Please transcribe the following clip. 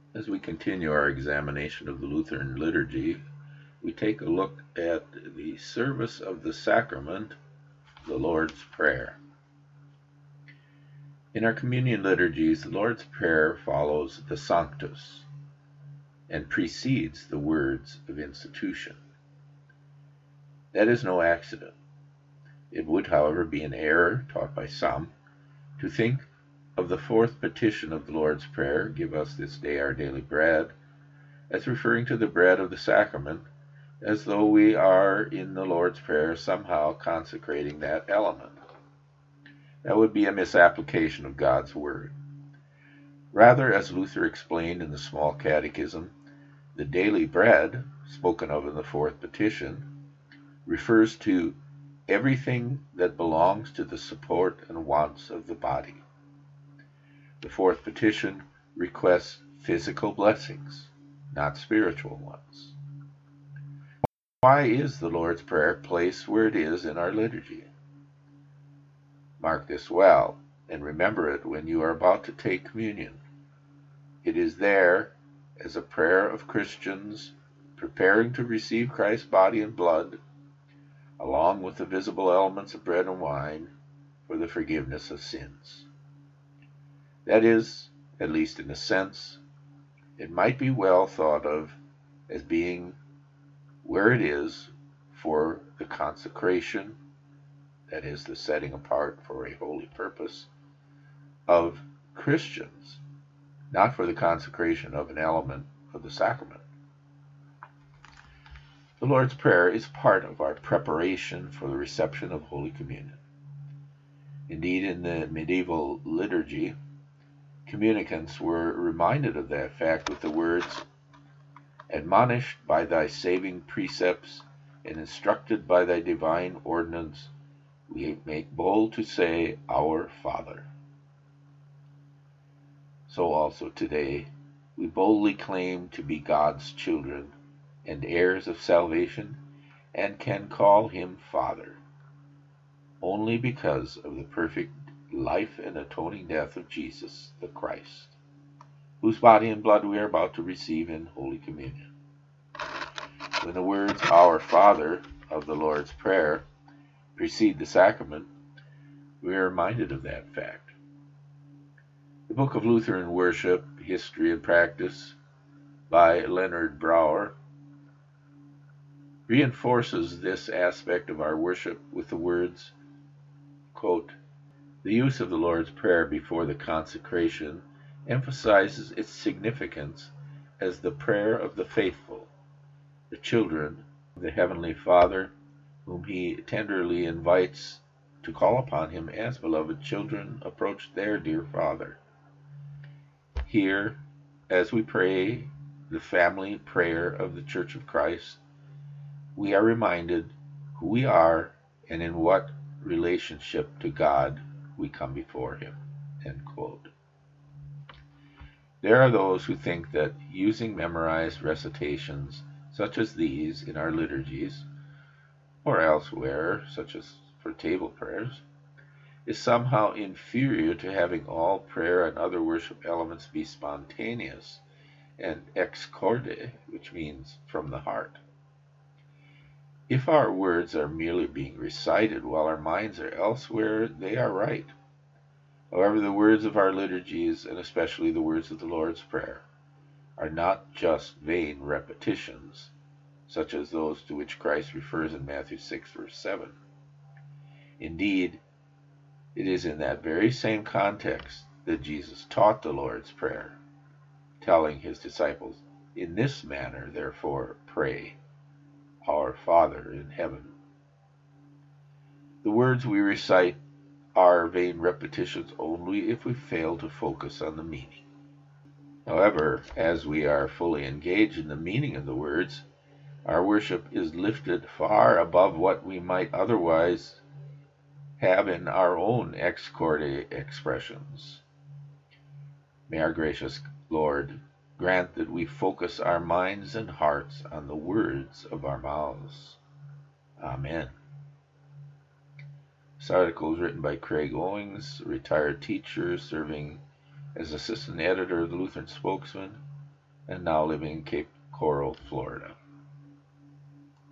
As we continue our examination of the Lutheran liturgy, we take a look at the service of the sacrament, the Lord's Prayer. In our communion liturgies, the Lord's Prayer follows the Sanctus and precedes the words of institution. That is no accident. It would, however, be an error, taught by some, to think of the fourth petition of the Lord's Prayer, "Give us this day our daily bread," as referring to the bread of the sacrament, as though we are in the Lord's Prayer somehow consecrating that element. That would be a misapplication of God's Word. Rather, as Luther explained in the Small Catechism, the daily bread, spoken of in the fourth petition, refers to everything that belongs to the support and wants of the body. The fourth petition requests physical blessings, not spiritual ones. Why is the Lord's Prayer placed where it is in our liturgy? Mark this well, and remember it when you are about to take communion. It is there as a prayer of Christians preparing to receive Christ's body and blood, along with the visible elements of bread and wine, for the forgiveness of sins. That is, at least in a sense, it might be well thought of as being where it is for the consecration, that is, the setting apart for a holy purpose, of Christians, not for the consecration of an element of the sacrament. The Lord's Prayer is part of our preparation for the reception of Holy Communion. Indeed, in the medieval liturgy, communicants were reminded of that fact with the words, "Admonished by thy saving precepts and instructed by thy divine ordinance, we make bold to say, Our Father." So also today, we boldly claim to be God's children and heirs of salvation, and can call him Father, only because of the perfect life and atoning death of Jesus the Christ, whose body and blood we are about to receive in Holy Communion. When the words "Our Father" of the Lord's Prayer precede the sacrament, we are reminded of that fact. The Book of Lutheran Worship, History and Practice by Leonard Brouwer reinforces this aspect of our worship with the words, quote, "The use of the Lord's Prayer before the consecration emphasizes its significance as the prayer of the faithful, the children of the Heavenly Father, whom he tenderly invites to call upon him as beloved children approach their dear Father." Here, as we pray the family prayer of the Church of Christ, we are reminded who we are and in what relationship to God we come before him. End quote. There are those who think that using memorized recitations such as these in our liturgies, or elsewhere, such as for table prayers, is somehow inferior to having all prayer and other worship elements be spontaneous and ex corde, which means from the heart. If our words are merely being recited while our minds are elsewhere, they are right. However, the words of our liturgies, and especially the words of the Lord's Prayer, are not just vain repetitions, such as those to which Christ refers in Matthew 6, verse 7. Indeed, it is in that very same context that Jesus taught the Lord's Prayer, telling his disciples, "In this manner, therefore, pray, Our Father in heaven." The words we recite are vain repetitions only if we fail to focus on the meaning. However, as we are fully engaged in the meaning of the words, our worship is lifted far above what we might otherwise have in our own ex corde expressions. May our gracious Lord grant that we focus our minds and hearts on the words of our mouths. Amen. This article is written by Craig Owings, a retired teacher serving as assistant editor of the Lutheran Spokesman, and now living in Cape Coral, Florida.